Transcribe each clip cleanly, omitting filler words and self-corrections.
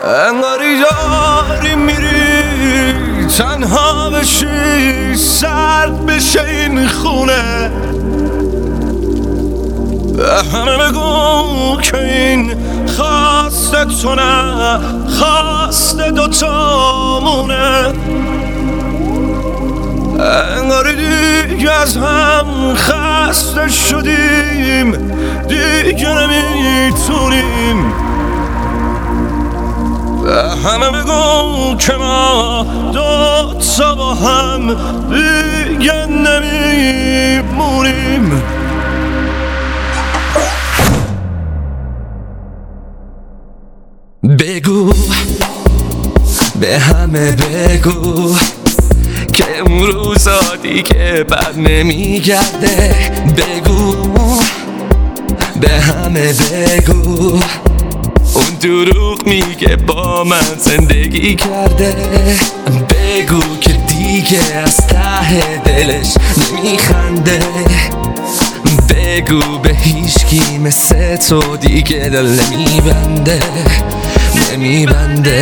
انگاری داری میری تنها بشی، سرد بشه این خونه. همه بگو که این خواست تو نه، خواست دوتامونه. انگاری دیگه از هم خسته شدیم، دیگه نمیتونیم. همه بگو که ما دوتا با هم دیگه نمیمونیم. بگو به همه بگو که اون روزا دیگه بر نمیگرده. بگو به همه بگو اون دروغ میگه با من زندگی کرده. بگو که دیگه از ته دلش نمیخنده. بگو به هیچکی مثل تو دیگه دل نمیبنده، نمیبنده.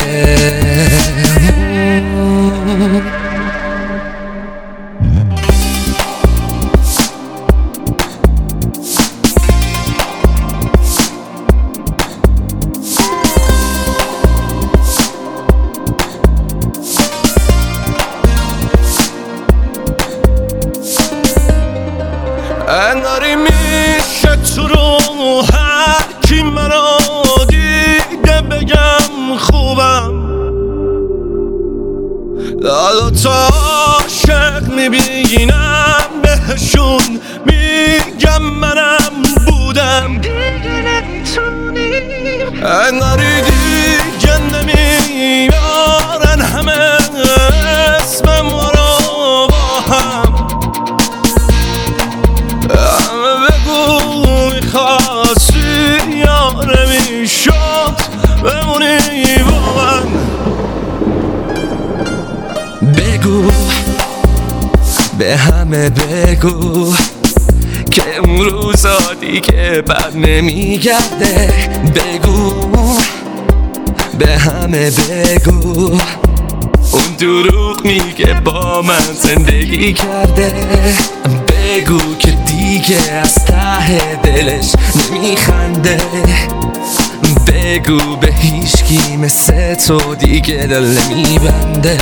انگاری میشه تو رو هر کی منو دیده بگم خوبم. دوتا عاشق میبینم بهشون میگم منم بودم. دیگه نمیتونیم، انگاری دیگه نمیارن همه اسم ما رو با هم. میخواستی یا نمیشد بمونی با من. بگو به همه بگو که اون روزا دیگه بر نمیگرده. بگو به همه بگو اون دروغ میگه با من زندگی کرده. بگو که دیگه از ته دلش نمیخنده. بگو به هیچکی مثل تو دیگه دل نمیبنده،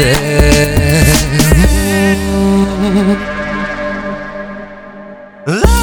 نمیبنده.